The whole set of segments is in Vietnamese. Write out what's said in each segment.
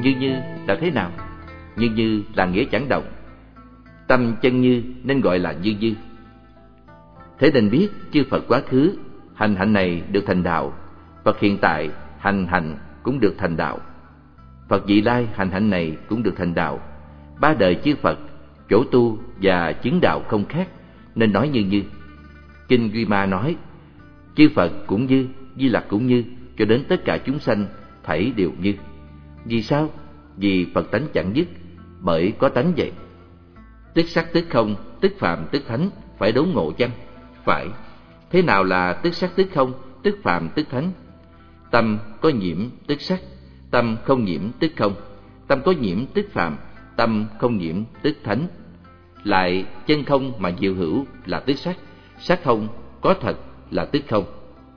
như là thế nào? Như là nghĩa chẳng động. Tâm chân như nên gọi là như. Thế nên biết chư Phật quá khứ hành hạnh này được thành đạo, Phật hiện tại hành hạnh cũng được thành đạo, Phật vị lai hành hạnh này cũng được thành đạo. Ba đời chư Phật chỗ tu và chứng đạo không khác, nên nói như. Kinh Duy Ma nói chư Phật cũng như, Di Lặc cũng như, cho đến tất cả chúng sanh thảy đều như. Vì sao? Vì Phật tánh chẳng dứt, bởi có tánh vậy. Tức sắc tức không, tức phạm tức thánh, phải đốn ngộ chăng? Phải. Thế nào là tức sắc tức không, tức phạm tức thánh? Tâm có nhiễm tức sắc, tâm không nhiễm tức không. Tâm có nhiễm tức phạm, tâm không nhiễm tức thánh. Lại chân không mà diệu hữu là tức sắc, sắc không có thật là tức không.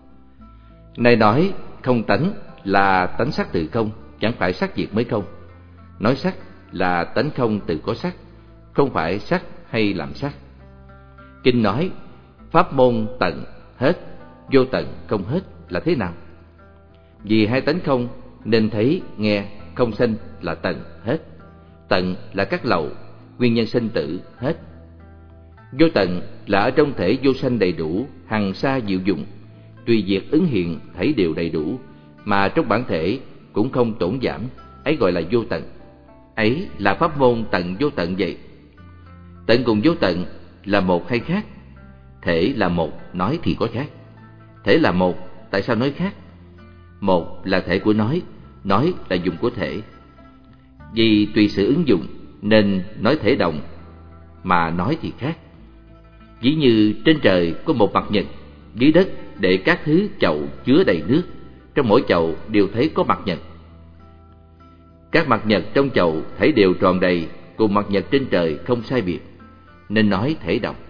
Này nói không tánh là tánh sắc từ không, chẳng phải sắc diệt mới không. Nói sắc là tánh không từ có sắc, không phải sắc hay làm sắc. Kinh nói pháp môn tận hết, vô tận không hết là thế nào? Vì hai tánh không nên thấy nghe không sanh là tận hết. Tận là các lậu, nguyên nhân sinh tử hết. Vô tận là ở trong thể vô sanh đầy đủ, hằng sa diệu dụng, tùy việc ứng hiện thấy đều đầy đủ, mà trong bản thể cũng không tổn giảm, ấy gọi là vô tận. Ấy là pháp môn tận vô tận vậy. Tận cùng vô tận là một hay khác? Thể là một, nói thì có khác. Thể là một, tại sao nói khác? Một là thể của nói là dùng của thể. Vì tùy sự ứng dụng nên nói thể động, mà nói thì khác. Ví như trên trời có một mặt nhật, dưới đất để các thứ chậu chứa đầy nước, trong mỗi chậu đều thấy có mặt nhật. Các mặt nhật trong chậu thấy đều tròn đầy, cùng mặt nhật trên trời không sai biệt, nên nói thể động.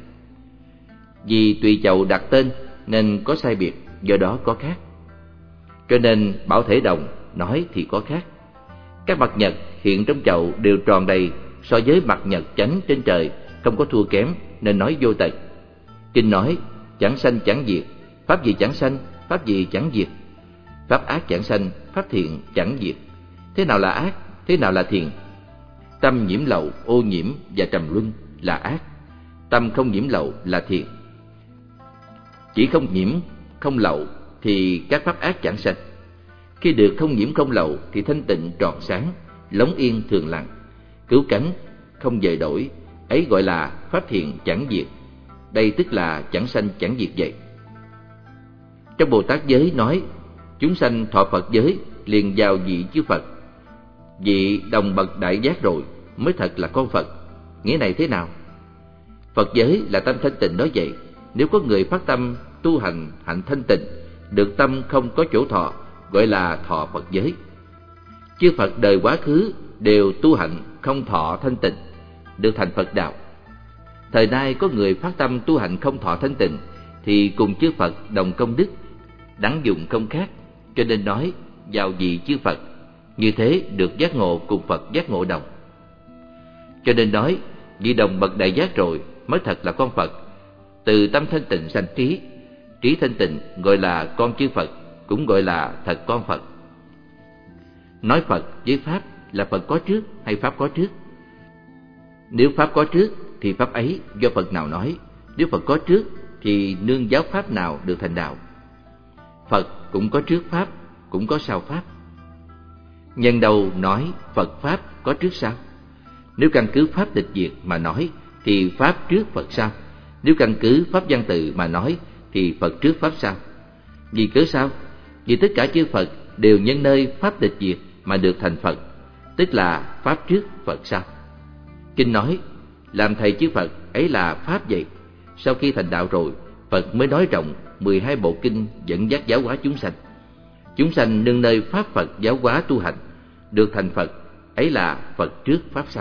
Vì tùy chậu đặt tên nên có sai biệt, do đó có khác. Cho nên bảo thể động, nói thì có khác. Các mặt nhật hiện trong chậu đều tròn đầy, so với mặt nhật chánh trên trời không có thua kém, nên nói vô tận. Kinh nói chẳng sanh chẳng diệt, pháp gì chẳng sanh, pháp gì chẳng diệt. Pháp ác chẳng sanh, pháp thiện chẳng diệt. Thế nào là ác, thế nào là thiện? Tâm nhiễm lậu, ô nhiễm và trầm luân là ác. Tâm không nhiễm lậu là thiện. Chỉ không nhiễm, không lậu thì các pháp ác chẳng sanh. Khi được không nhiễm không lậu thì thanh tịnh tròn sáng, lóng yên thường lặng, cứu cánh không dời đổi, ấy gọi là pháp thiện chẳng diệt. Đây tức là chẳng sanh chẳng diệt vậy. Trong Bồ Tát giới nói chúng sanh thọ Phật giới liền vào vị chư Phật, vị đồng bậc đại giác rồi mới thật là con Phật. Nghĩa này thế nào? Phật giới là tâm thanh tịnh nói vậy. Nếu có người phát tâm tu hành hạnh thanh tịnh, được tâm không có chỗ thọ, gọi là thọ Phật giới. Chư Phật đời quá khứ đều tu hạnh không thọ thanh tịnh, được thành Phật đạo. Thời nay có người phát tâm tu hạnh không thọ thanh tịnh, thì cùng chư Phật đồng công đức, đẳng dụng không khác, cho nên nói vào vị chư Phật. Như thế được giác ngộ cùng Phật giác ngộ đồng. Cho nên nói vị đồng bậc đại giác rồi mới thật là con Phật. Từ tâm thanh tịnh sanh trí, trí thanh tịnh gọi là con chư Phật, cũng gọi là thật con Phật. Nói Phật với Pháp là Phật có trước hay Pháp có trước? Nếu Pháp có trước thì Pháp ấy do Phật nào nói? Nếu Phật có trước thì nương giáo Pháp nào được thành đạo? Phật cũng có trước Pháp, cũng có sau Pháp. Nhân đâu nói Phật Pháp có trước sau? Nếu căn cứ Pháp tịch diệt mà nói thì Pháp trước Phật sau. Nếu căn cứ Pháp văn tự mà nói thì Phật trước Pháp sau. Vì cớ sao? Vì tất cả chư Phật đều nhân nơi Pháp tịch diệt mà được thành Phật, tức là Pháp trước Phật sau. Kinh nói làm thầy chư Phật ấy là Pháp vậy. Sau khi thành đạo rồi, Phật mới nói rộng 12 bộ kinh dẫn dắt giáo hóa chúng sanh. Chúng sanh nương nơi Pháp Phật giáo hóa tu hành, được thành Phật, ấy là Phật trước Pháp sau.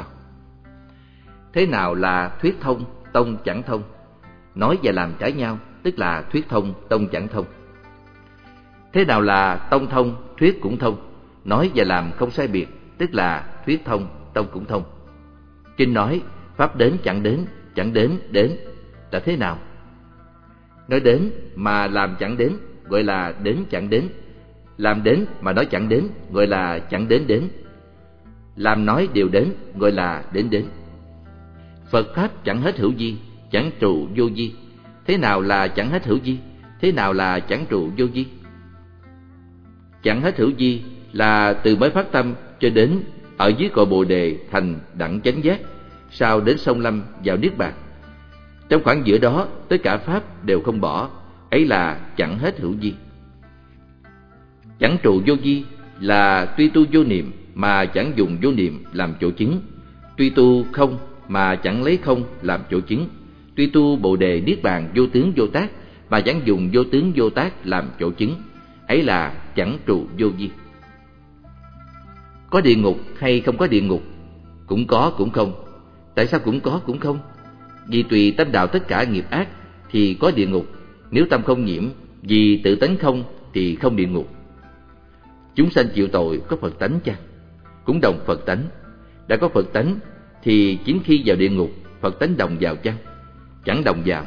Thế nào là thuyết thông, tông chẳng thông? Nói và làm trái nhau, tức là thuyết thông, tông chẳng thông. Thế nào là tông thông, thuyết cũng thông? Nói và làm không sai biệt, tức là thuyết thông, tông cũng thông. Kinh nói Pháp đến, chẳng đến, đến là thế nào? Nói đến mà làm chẳng đến, gọi là đến chẳng đến. Làm đến mà nói chẳng đến, gọi là chẳng đến đến. làm nói đều đến, gọi là đến đến. Phật Pháp chẳng hết hữu vi, chẳng trụ vô vi. Thế nào là chẳng hết hữu vi? Thế nào là chẳng trụ vô vi? Chẳng hết hữu vi là từ mới phát tâm cho đến ở dưới cội Bồ Đề thành đẳng chánh giác, sau đến sông Lâm vào Niết Bàn. Trong khoảng giữa đó, tất cả Pháp đều không bỏ, ấy là chẳng hết hữu vi. Chẳng trụ vô vi là tuy tu vô niệm mà chẳng dùng vô niệm làm chỗ chứng, tuy tu không mà chẳng lấy không làm chỗ chứng, tuy tu Bồ Đề Niết Bàn vô tướng vô tác mà chẳng dùng vô tướng vô tác làm chỗ chứng, ấy là chẳng trụ vô vi. Có địa ngục hay không có địa ngục? Cũng có cũng không. Tại sao cũng có cũng không? Vì tùy tâm đạo tất cả nghiệp ác thì có địa ngục, nếu tâm không nhiễm vì tự tánh không thì không địa ngục. Chúng sanh chịu tội có Phật tánh chăng? Cũng đồng Phật tánh. Đã có Phật tánh thì chính khi vào địa ngục Phật tánh đồng vào chăng? Chẳng đồng vào.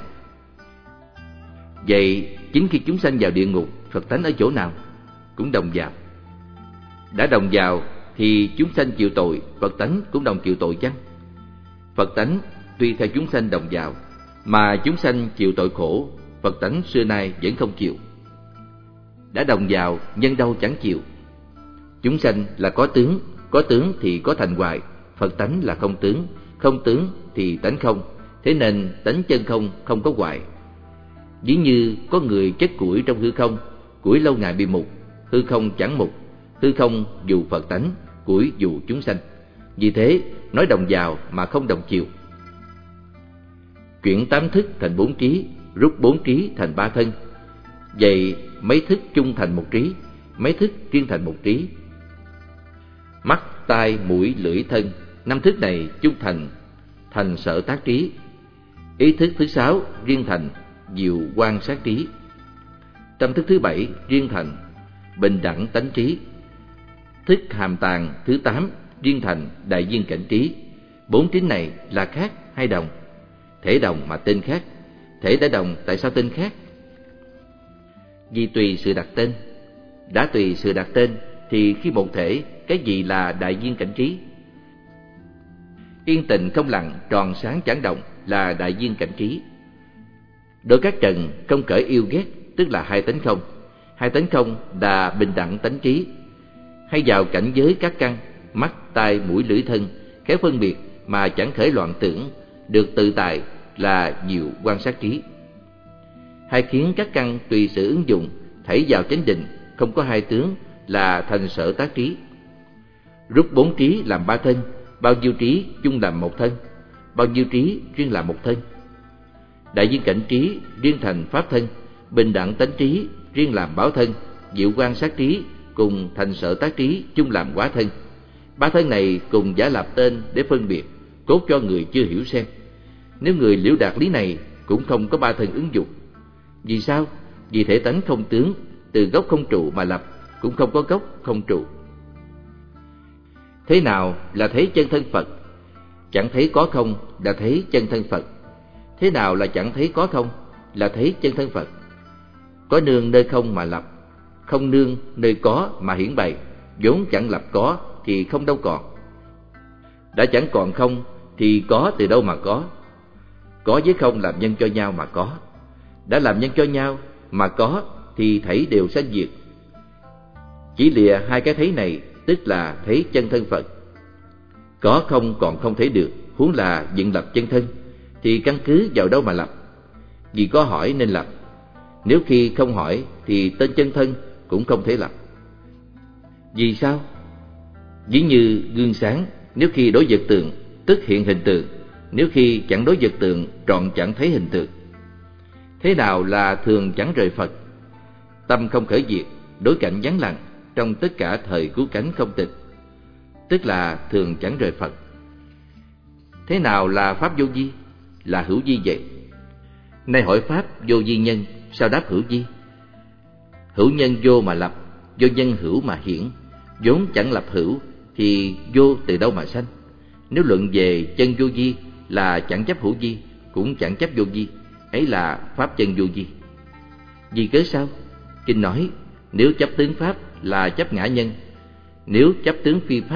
Vậy chính khi chúng sanh vào địa ngục Phật tánh ở chỗ nào? Cũng đồng vào. Đã đồng vào thì chúng sanh chịu tội Phật tánh cũng đồng chịu tội chăng? Phật tánh tuy theo chúng sanh đồng vào, mà chúng sanh chịu tội khổ, Phật tánh xưa nay vẫn không chịu. Đã đồng vào, nhân đâu chẳng chịu. Chúng sanh là có tướng thì có thành hoài, Phật tánh là không tướng thì tánh không, thế nên tánh chân không, không có hoài. Ví như có người chất củi trong hư không, củi lâu ngày bị mục, hư không chẳng mục, hư không dù Phật tánh, củi dù chúng sanh. Vì thế nói đồng vào mà không đồng chiều. Chuyển 8 thức thành 4 trí, rút 4 trí thành 3 thân. Vậy mấy thức chung thành một trí, mấy thức riêng thành một trí. Mắt, tai, mũi, lưỡi, thân, 5 thức này chung thành sở tác trí. Ý thức thứ 6 riêng thành diệu quan sát trí. Tâm thức thứ 7 riêng thành bình đẳng tánh trí. Thức hàm tàng thứ 8 riêng thành đại viên cảnh trí. 4 trí này là khác hay đồng? Thể đồng mà tên khác. Thể đã đồng, tại sao tên khác? Vì tùy sự đặt tên. Đã tùy sự đặt tên thì khi một thể, cái gì là đại viên cảnh trí? Yên tịnh không lặng, tròn sáng chẳng động là đại viên cảnh trí. Đối các trần không cởi yêu ghét, tức là hai tánh không. Hai tánh không là bình đẳng tánh trí. Hay vào cảnh giới các căn, mắt, tai, mũi, lưỡi, thân, khéo phân biệt mà chẳng khởi loạn tưởng, được tự tại là diệu quan sát trí. Hay khiến các căn tùy sự ứng dụng, thảy vào chánh định, không có hai tướng là thành sở tác trí. Rút 4 trí làm 3 thân, bao nhiêu trí chung làm một thân, bao nhiêu trí riêng làm một thân. Đại viên cảnh trí riêng thành pháp thân, bình đẳng tánh trí riêng làm báo thân, diệu quan sát trí cùng thành sở tác trí chung làm hóa thân. 3 thân này cùng giả lập tên để phân biệt, cốt cho người chưa hiểu xem. Nếu người liễu đạt lý này cũng không có 3 thân ứng dụng. Vì sao? Vì thể tánh không tướng, từ gốc không trụ mà lập, cũng không có gốc không trụ. Thế nào là thấy chân thân Phật? Chẳng thấy có không là thấy chân thân Phật. Thế nào là chẳng thấy có không? Là thấy chân thân Phật. Có nương nơi không mà lập, không nương nơi có mà hiển bày, vốn chẳng lập có thì không đâu còn. Đã chẳng còn không thì có từ đâu mà có? Có với không làm nhân cho nhau mà có. Đã làm nhân cho nhau mà có thì thảy đều sanh diệt. Chỉ lìa hai cái thấy này tức là thấy chân thân Phật. Có không còn không thấy được, huống là dựng lập chân thân, thì căn cứ vào đâu mà lập? Vì có hỏi nên lập. Nếu khi không hỏi thì tên chân thân cũng không thể lập. Vì sao? Ví như gương sáng, nếu khi đối vật tượng tức hiện hình tượng, nếu khi chẳng đối vật tượng trọn chẳng thấy hình tượng. Thế nào là thường chẳng rời Phật? Tâm không khởi diệt, đối cảnh vắng lặng trong tất cả thời cứu cánh không tịch, tức là thường chẳng rời Phật. Thế nào là pháp vô vi? Là hữu vi vậy. Nay hỏi pháp vô vi nhân, sao đáp hữu vi? Hữu nhân vô mà lập, vô nhân hữu mà hiển. Vốn chẳng lập hữu thì vô từ đâu mà sanh? Nếu luận về chân vô vi là chẳng chấp hữu vi, cũng chẳng chấp vô vi, ấy là pháp chân vô vi. Vì cớ sao? Kinh nói nếu chấp tướng pháp là chấp ngã nhân, nếu chấp tướng phi pháp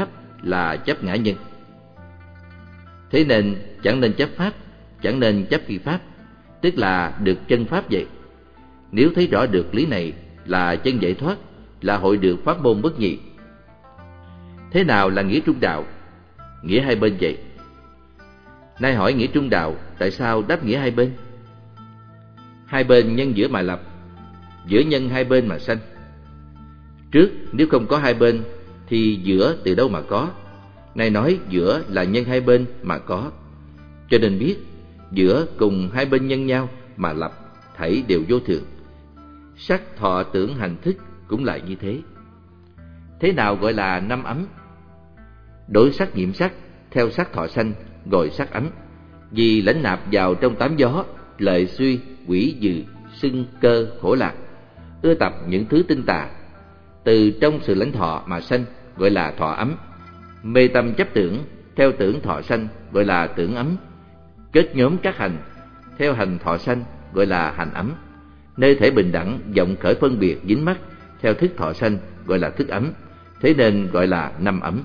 là chấp ngã nhân. Thế nên chẳng nên chấp pháp, chẳng nên chấp phi pháp, tức là được chân pháp vậy. Nếu thấy rõ được lý này là chân giải thoát, là hội được pháp môn bất nhị. Thế nào là nghĩa trung đạo? Nghĩa hai bên vậy. Nay hỏi nghĩa trung đạo, tại sao đáp nghĩa hai bên? Hai bên nhân giữa mà lập, giữa nhân hai bên mà sanh. Trước nếu không có hai bên thì giữa từ đâu mà có? Nay nói giữa là nhân hai bên mà có, cho nên biết giữa cùng hai bên nhân nhau mà lập, thảy đều vô thường. Sắc thọ tưởng hành thức cũng là như thế. Thế nào gọi là năm ấm? Đối sắc nhiễm sắc, theo sắc thọ sanh, gọi sắc ấm. Vì lãnh nạp vào trong tám gió, lợi suy, quỷ dừ, sưng cơ, khổ lạc, ưa tập những thứ tinh tà, từ trong sự lãnh thọ mà sanh, gọi là thọ ấm. Mê tâm chấp tưởng, theo tưởng thọ sanh, gọi là tưởng ấm. Kết nhóm các hành, theo hành thọ sanh, gọi là hành ấm. Nơi thể bình đẳng, vọng khởi phân biệt dính mắc, theo thức thọ sanh, gọi là thức ấm. Thế nên gọi là năm ấm.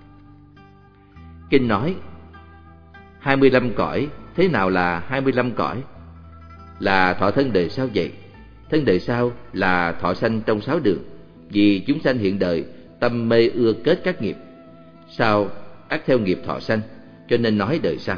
Kinh nói 25 cõi. Thế nào là 25 cõi? Là thọ thân đời sau vậy. Thân đời sau là thọ sanh trong 6 đường. Vì chúng sanh hiện đời tâm mê ưa kết các nghiệp, sau ắt theo nghiệp thọ sanh, cho nên nói đời sau.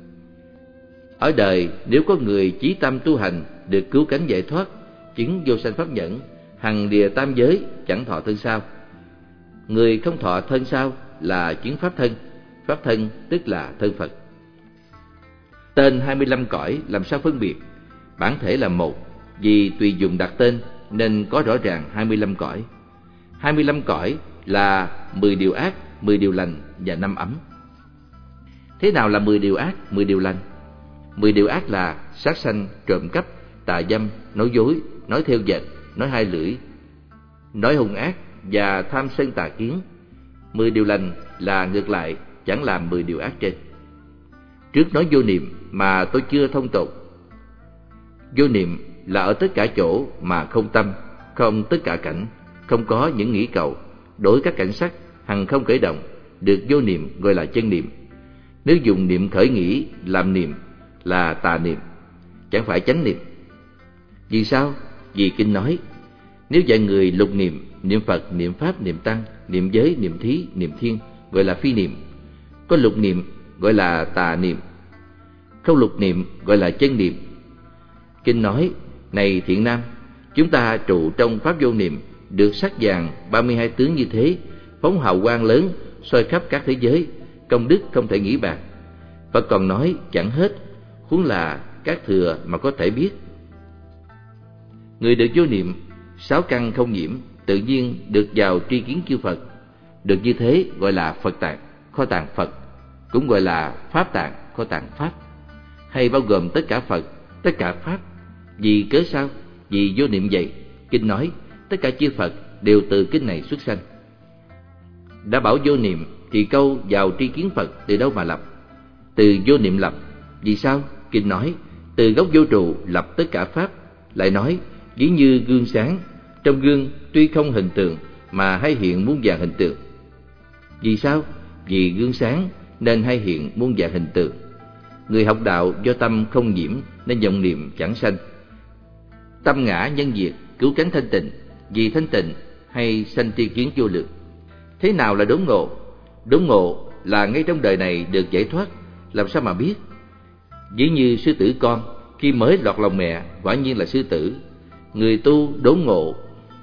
Ở đời nếu có người chí tâm tu hành, được cứu cánh giải thoát, chứng vô sanh pháp nhẫn, hằng lìa tam giới, chẳng thọ thân sau. Người không thọ thân sau là chứng pháp thân. Pháp thân tức là thân Phật. Tên 25 cõi làm sao phân biệt? Bản thể là một, vì tùy dùng đặt tên nên có rõ ràng 25 cõi. 25 cõi là 10 điều ác, 10 điều lành và 5 ấm. Thế nào là 10 điều ác, 10 điều lành? 10 điều ác là sát sanh, trộm cắp, tà dâm, nói dối, nói theo dệt, nói hai lưỡi, nói hung ác và tham sân tà kiến. 10 điều lành là ngược lại, chẳng làm 10 điều ác trên. Trước nói vô niệm mà tôi chưa thông tột. Vô niệm là ở tất cả chỗ mà không tâm, không tất cả cảnh, không có những nghĩ cầu, đối các cảnh sắc hằng không khởi động, được vô niệm gọi là chân niệm. Nếu dùng niệm khởi nghĩ làm niệm là tà niệm, chẳng phải chánh niệm. Vì sao? Vì kinh nói nếu dạy người lục niệm, niệm Phật, niệm Pháp, niệm Tăng, niệm giới, niệm thí, niệm thiên, gọi là phi niệm. Có lục niệm gọi là tà niệm, không lục niệm gọi là chân niệm. Kinh nói này thiện nam, chúng ta trụ trong pháp vô niệm, được sắc vàng 32 tướng như thế, phóng hào quang lớn, soi khắp các thế giới, công đức không thể nghĩ bàn. Phật còn nói chẳng hết, huống là các thừa mà có thể biết. Người được vô niệm, 6 căn không nhiễm, tự nhiên được vào tri kiến chư Phật. Được như thế gọi là Phật tạng, kho tàng Phật, cũng gọi là Pháp tạng, kho tàng Pháp, hay bao gồm tất cả Phật, tất cả Pháp. Vì cớ sao? Vì vô niệm vậy. Kinh nói tất cả chư Phật đều từ kinh này xuất sanh. Đã bảo vô niệm thì câu vào tri kiến Phật từ đâu mà lập? Từ vô niệm lập. Vì sao? Kinh nói từ gốc vô trụ lập tất cả Pháp. Lại nói ví như gương sáng, trong gương tuy không hình tượng mà hay hiện muôn vàn hình tượng. Vì sao? Vì gương sáng nên hay hiện muôn vàn hình tượng. Người học đạo do tâm không nhiễm nên vọng niệm chẳng sanh. Tâm ngã nhân diệt, cứu cánh thanh tịnh, vì thanh tịnh hay sanh tri kiến vô lượng. Thế nào là đốn ngộ? Đốn ngộ là ngay trong đời này được giải thoát. Làm sao mà biết? Ví như sư tử con khi mới lọt lòng mẹ, quả nhiên là sư tử. Người tu đốn ngộ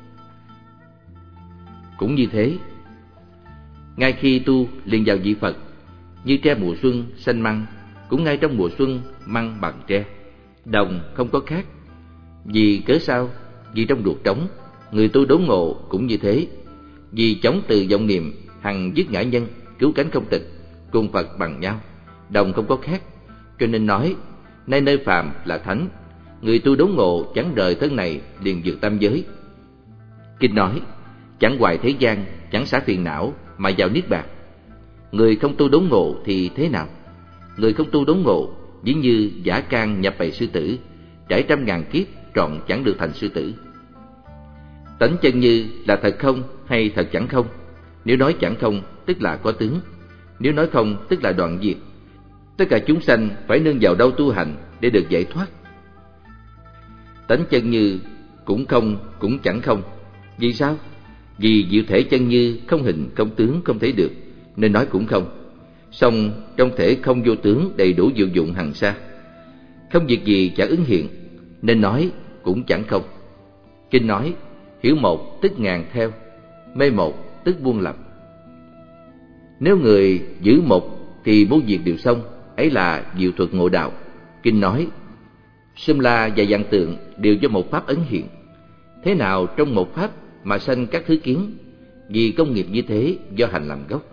cũng như thế. Ngay khi tu liền vào vị Phật. Như tre mùa xuân xanh măng, cũng ngay trong mùa xuân măng bằng tre, đồng không có khác. Vì cớ sao? Vì trong ruột trống. Người tu đốn ngộ cũng như thế. Vì chống từ vọng niệm hằng dứt ngã nhân, cứu cánh không tịch, cùng Phật bằng nhau, đồng không có khác. Cho nên nói nay nơi phàm là thánh. Người tu đốn ngộ chẳng rời thân này, liền vượt tam giới. Kinh nói chẳng hoài thế gian, chẳng xả phiền não mà vào niết bàn. Người không tu đốn ngộ thì thế nào? Người không tu đốn ngộ ví như giả can nhập bầy sư tử, trải trăm ngàn kiếp trọn chẳng được thành sư tử. Tánh chân như là thật không hay thật chẳng không? Nếu nói chẳng không tức là có tướng. Nếu nói không, tức là đoạn diệt. Tất cả chúng sanh phải nương vào đâu tu hành để được giải thoát? Tánh chân như cũng không, cũng chẳng không. Vì sao? Vì diệu thể chân như không hình, không tướng, không thấy được, nên nói cũng không. Song trong thể không vô tướng đầy đủ diệu dụng hằng sa, không việc gì chẳng ứng hiện, nên nói cũng chẳng không. Kinh nói: hiểu một tức ngàn theo, mê một tức buông lầm. Nếu người giữ một thì vô việc đều xong, ấy là diệu thuật ngộ đạo. Kinh nói: Sum La và vạn tượng đều do một pháp ấn hiện. Thế nào trong một pháp mà sanh các thứ kiến? Vì công nghiệp như thế do hành làm gốc.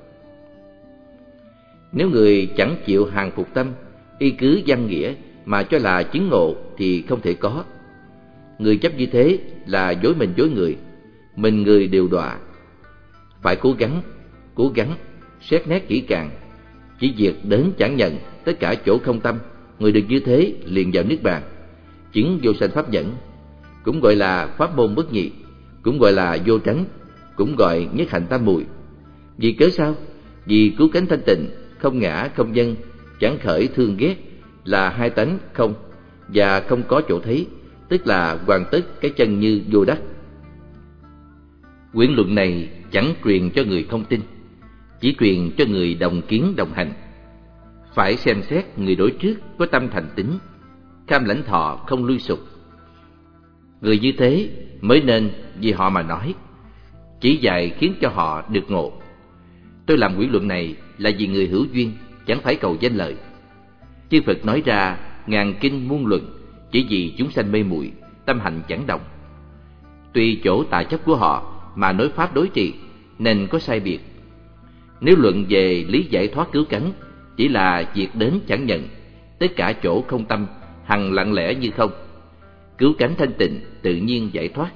Nếu người chẳng chịu hàng phục tâm, y cứ văn nghĩa mà cho là chứng ngộ thì không thể có. Người chấp như thế là dối mình dối người, mình người đều đọa. Phải cố gắng, xét nét kỹ càng. Chỉ việc đến chẳng nhận, tất cả chỗ không tâm, người được như thế liền vào niết bàn, chứng vô sanh pháp nhẫn. Cũng gọi là pháp môn bất nhị, cũng gọi là vô tránh, cũng gọi nhất hạnh tam mùi. Vì cớ sao? Vì cứu cánh thanh tịnh, không ngã không nhân, chẳng khởi thương ghét, là hai tánh không và không có chỗ thấy, tức là hoàn tất cái chân như vô đắc. Quyển luận này chẳng truyền cho người không tin, chỉ truyền cho người đồng kiến đồng hành. Phải xem xét người đối trước có tâm thành tín, cam lãnh thọ không lui sụp. Người như thế mới nên vì họ mà nói, chỉ dạy khiến cho họ được ngộ. Tôi làm quyển luận này là vì người hữu duyên, chẳng phải cầu danh lợi. Chư Phật nói ra ngàn kinh muôn luận, chỉ vì chúng sanh mê muội, tâm hạnh chẳng đồng. Tùy chỗ tà chấp của họ mà nói pháp đối trị, nên có sai biệt. Nếu luận về lý giải thoát cứu cánh, chỉ là việc đến chẳng nhận, tất cả chỗ không tâm, hằng lặng lẽ như không. Cứu cánh thanh tịnh, tự nhiên giải thoát.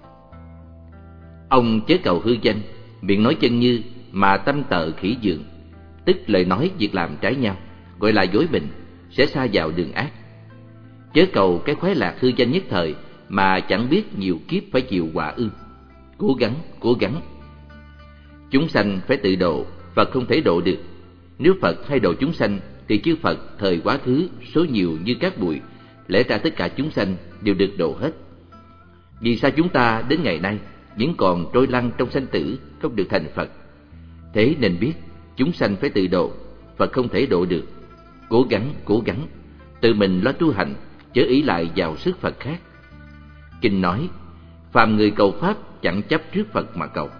Ông chớ cầu hư danh, miệng nói chân như, mà tâm tợ khỉ dường, tức lời nói việc làm trái nhau, gọi là dối mình, sẽ sa vào đường ác. Chớ cầu cái khoái lạc hư danh nhất thời, mà chẳng biết nhiều kiếp phải chịu quả ư. Cố gắng. Chúng sanh phải tự độ, Phật không thể độ được. Nếu Phật hay độ chúng sanh, thì chư Phật thời quá khứ số nhiều như cát bụi, lẽ ra tất cả chúng sanh đều được độ hết. Vì sao chúng ta đến ngày nay vẫn còn trôi lăn trong sanh tử, không được thành Phật? Thế nên biết chúng sanh phải tự độ, Phật không thể độ được. Cố gắng, tự mình lo tu hành, chớ ý lại vào sức Phật khác. Kinh nói: phàm người cầu pháp chẳng chấp trước Phật mà cầu.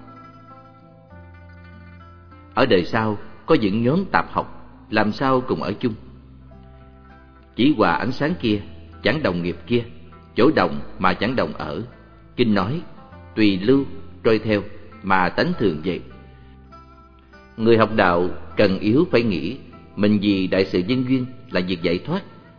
Ở đời sau có những nhóm tạp học, làm sao cùng ở chung? Chỉ hòa ánh sáng kia chẳng đồng nghiệp kia, chỗ đồng mà chẳng đồng ở. Kinh nói: tùy lưu trôi theo, mà tánh thường vậy. Người học đạo cần yếu phải nghĩ, mình vì đại sự nhân duyên là việc giải thoát.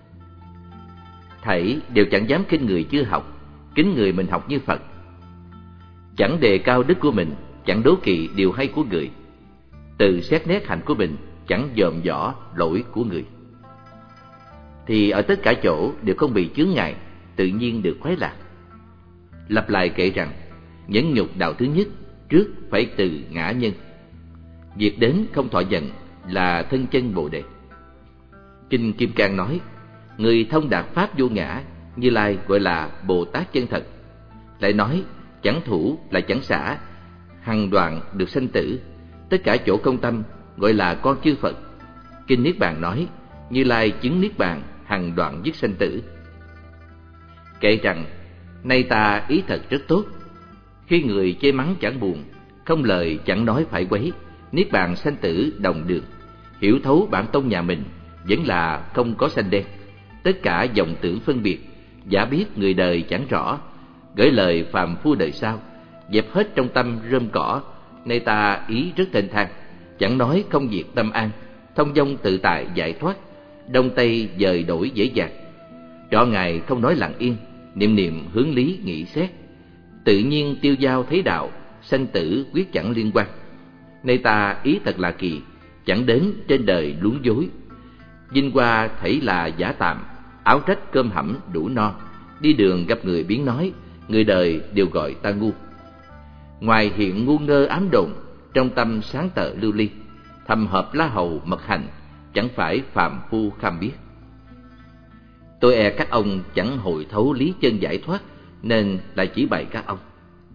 Thảy đều chẳng dám khinh người chưa học, kính người mình học như Phật. Chẳng đề cao đức của mình, chẳng đố kỵ điều hay của người. Tự xét nét hạnh của mình, chẳng dòm dõ lỗi của người. Thì ở tất cả chỗ đều không bị chướng ngại, tự nhiên được khoái lạc. Lặp lại kể rằng, nhẫn nhục đạo thứ nhất, trước phải từ ngã nhân. Việc đến không thọ nhận là thân chân Bồ Đề. Kinh Kim Cang nói: người thông đạt pháp vô ngã, Như Lai gọi là Bồ Tát chân thật. Lại nói: chẳng thủ là chẳng xả, hằng đoạn được sanh tử, tất cả chỗ không tâm gọi là con chư Phật. Kinh Niết Bàn nói: Như Lai chứng Niết Bàn, hằng đoạn dứt sanh tử. Kể rằng, nay ta ý thật rất tốt, khi người chê mắng chẳng buồn, không lời chẳng nói phải quấy, Niết Bàn sanh tử đồng đường. Hiểu thấu bản tông nhà mình, vẫn là không có sanh đen. Tất cả vọng tưởng phân biệt, giả biết người đời chẳng rõ, gửi lời phàm phu đời sau, dẹp hết trong tâm rơm cỏ. Nay ta ý rất thênh thang, chẳng nói không diệt tâm an, thông dong tự tại giải thoát, đông tây dời đổi dễ dàng. Trọ ngày không nói lặng yên, niệm niệm hướng lý nghĩ xét, tự nhiên tiêu giao thấy đạo, sanh tử quyết chẳng liên quan. Nay ta ý thật là kỳ, chẳng đến trên đời luống dối. Vinh hoa thảy là giả tạm, áo trách cơm hẩm đủ no. Đi đường gặp người biến nói, người đời đều gọi ta ngu. Ngoài hiện ngu ngơ ám đồn, trong tâm sáng tợ lưu ly. thầm hợp lá hầu mật hành, chẳng phải phàm phu kham biết. Tôi e các ông chẳng hồi thấu lý chân giải thoát, nên lại chỉ bày các ông.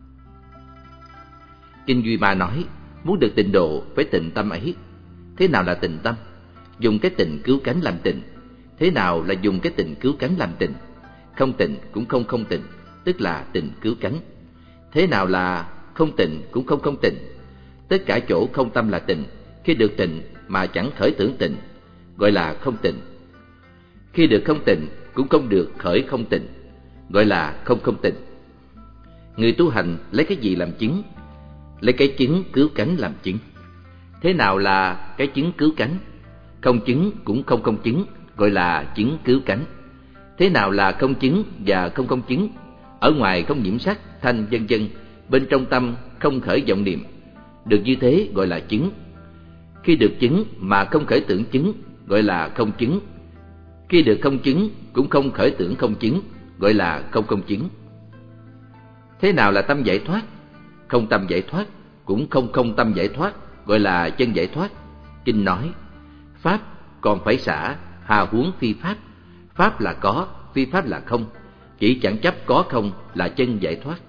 Kinh Duy Ma nói, muốn được tịnh độ phải tịnh tâm ấy. Thế nào là tịnh tâm? Dùng cái tịnh cứu cánh làm tịnh. Thế nào là dùng cái tịnh cứu cánh làm tịnh? Không tịnh cũng không không tịnh, tức là tịnh cứu cánh. Thế nào là không tịnh cũng không không tịnh? Tất cả chỗ không tâm là tịnh. Khi được tịnh mà chẳng khởi tưởng tịnh, gọi là không tịnh. Khi được không tịnh cũng không được khởi không tịnh, gọi là không không tịnh. Người tu hành lấy cái gì làm chứng? Lấy cái chứng cứu cánh làm chứng. Thế nào là cái chứng cứu cánh? Không chứng cũng không không chứng, gọi là chứng cứu cánh. Thế nào là không chứng và không không chứng? Ở ngoài không nhiễm sắc, thanh vân vân, bên trong tâm không khởi vọng niệm, được như thế gọi là chứng. Khi được chứng mà không khởi tưởng chứng, gọi là không chứng. Khi được không chứng cũng không khởi tưởng không chứng, gọi là không không chứng. Thế nào là tâm giải thoát? Không tâm giải thoát cũng không không tâm giải thoát, gọi là chân giải thoát. Kinh nói, pháp còn phải xả, hà huống phi pháp. Pháp là có, phi pháp là không. Chỉ chẳng chấp có không là chân giải thoát.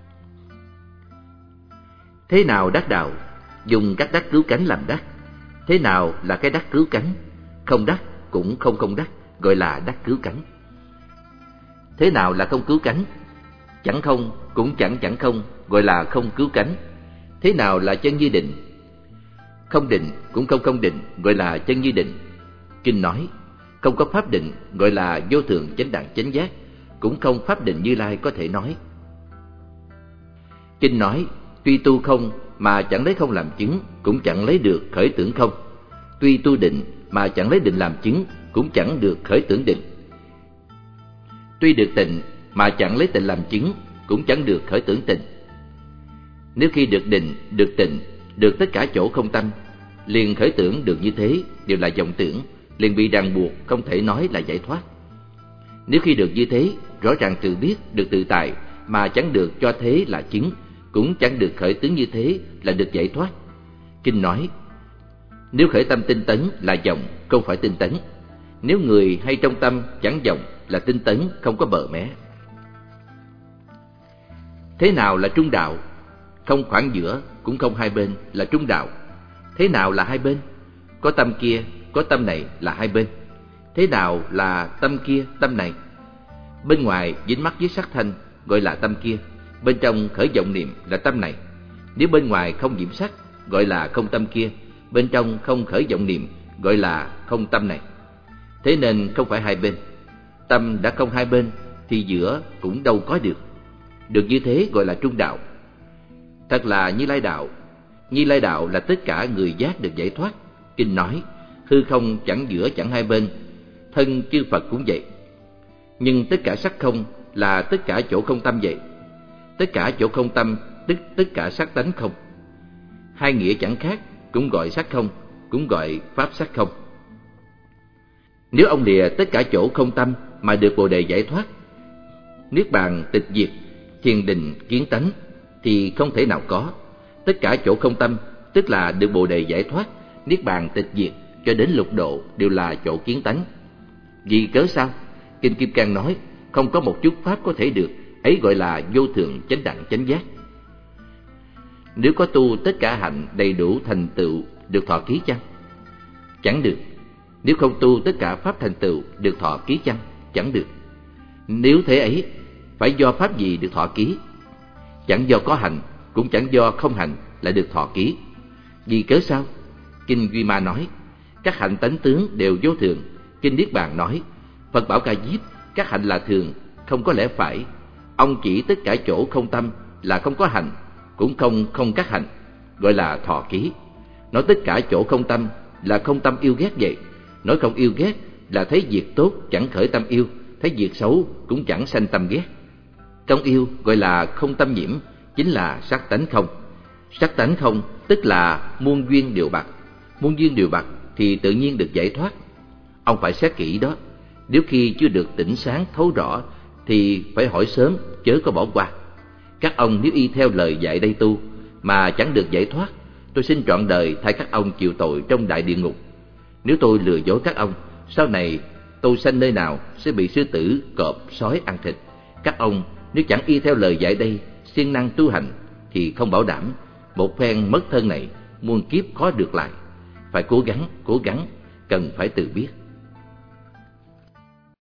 Thế nào đắc đạo? Dùng các đắc cứu cánh làm đắc. Thế nào là cái đắc cứu cánh? Không đắc cũng không không đắc, gọi là đắc cứu cánh. Thế nào là không cứu cánh? Chẳng không cũng chẳng chẳng không, gọi là không cứu cánh. Thế nào là chân như định? Không định cũng không không định, gọi là chân như định. Kinh nói, không có pháp định, gọi là vô thượng chánh đẳng chánh giác, cũng không pháp định Như Lai có thể nói. Kinh nói, tuy tu không mà chẳng lấy không làm chứng, cũng chẳng lấy được khởi tưởng không. Tuy tu định mà chẳng lấy định làm chứng, cũng chẳng được khởi tưởng định. Tuy được tịnh mà chẳng lấy tịnh làm chứng, cũng chẳng được khởi tưởng tịnh. Nếu khi được định, được tịnh, được tất cả chỗ không tâm, liền khởi tưởng được như thế đều là vọng tưởng, liền bị ràng buộc không thể nói là giải thoát. Nếu khi được như thế, rõ ràng tự biết, được tự tại, mà chẳng được cho thế là chứng, cũng chẳng được khởi tướng như thế là được giải thoát. Kinh nói, nếu khởi tâm tinh tấn là vọng, không phải tinh tấn. Nếu người hay trong tâm chẳng vọng là tinh tấn, không có bờ mé. Thế nào là trung đạo? Không khoảng giữa cũng không hai bên là trung đạo. Thế nào là hai bên? Có tâm kia, có tâm này là hai bên. Thế nào là tâm kia, tâm này? Bên ngoài dính mắc với sắc thanh, gọi là tâm kia. Bên trong khởi vọng niệm là tâm này. Nếu bên ngoài không nhiễm sắc, gọi là không tâm kia. Bên trong không khởi vọng niệm, gọi là không tâm này. Thế nên không phải hai bên. Tâm đã không hai bên thì giữa cũng đâu có được. Được như thế gọi là trung đạo. Thật là Như Lai đạo. Như Lai đạo là tất cả người giác được giải thoát. Kinh nói, hư không chẳng giữa chẳng hai bên, thân chư Phật cũng vậy. Nhưng tất cả sắc không là tất cả chỗ không tâm vậy. Tất cả chỗ không tâm tức tất cả sắc tánh không. Hai nghĩa chẳng khác, cũng gọi sắc không, cũng gọi pháp sắc không. Nếu ông lìa tất cả chỗ không tâm mà được Bồ đề giải thoát, niết bàn tịch diệt, thiền định kiến tánh, thì không thể nào có. Tất cả chỗ không tâm tức là được Bồ đề giải thoát, niết bàn tịch diệt cho đến lục độ đều là chỗ kiến tánh. Vì cớ sao? Kinh Kim Cang nói, không có một chút pháp có thể được, ấy gọi là vô thượng chánh đẳng chánh giác. Nếu có tu tất cả hạnh đầy đủ thành tựu, được thọ ký chăng? Chẳng được. Nếu không tu tất cả pháp thành tựu, được thọ ký chăng? Chẳng được. Nếu thế ấy, phải do pháp gì được thọ ký? Chẳng do có hành, cũng chẳng do không hành lại được thọ ký. Vì cớ sao? Kinh Duy Ma nói, các hạnh tánh tướng đều vô thường. Kinh Niết Bàn nói, Phật bảo Ca Diếp, các hạnh là thường, không có lẽ phải. Ông chỉ tất cả chỗ không tâm là không có hành, cũng không các hạnh, gọi là thọ ký. Nói tất cả chỗ không tâm là không tâm yêu ghét vậy. Nói không yêu ghét là thấy việc tốt chẳng khởi tâm yêu, thấy việc xấu cũng chẳng sanh tâm ghét. Trong yêu gọi là không tâm nhiễm, chính là sắc tánh không. Sắc tánh không tức là muôn duyên đều bạc. Muôn duyên đều bạc thì tự nhiên được giải thoát. Ông phải xét kỹ đó. Nếu khi chưa được tỉnh sáng thấu rõ thì phải hỏi sớm, chớ có bỏ qua. Các ông nếu y theo lời dạy đây tu mà chẳng được giải thoát tôi xin trọn đời thay các ông chịu tội trong đại địa ngục. Nếu tôi lừa dối các ông, sau này tôi sanh nơi nào sẽ bị sư tử, cọp, sói ăn thịt. Các ông nếu chẳng y theo lời dạy đây, siêng năng tu hành, thì không bảo đảm một phen mất thân này muôn kiếp khó được lại. Phải cố gắng, cần phải tự biết.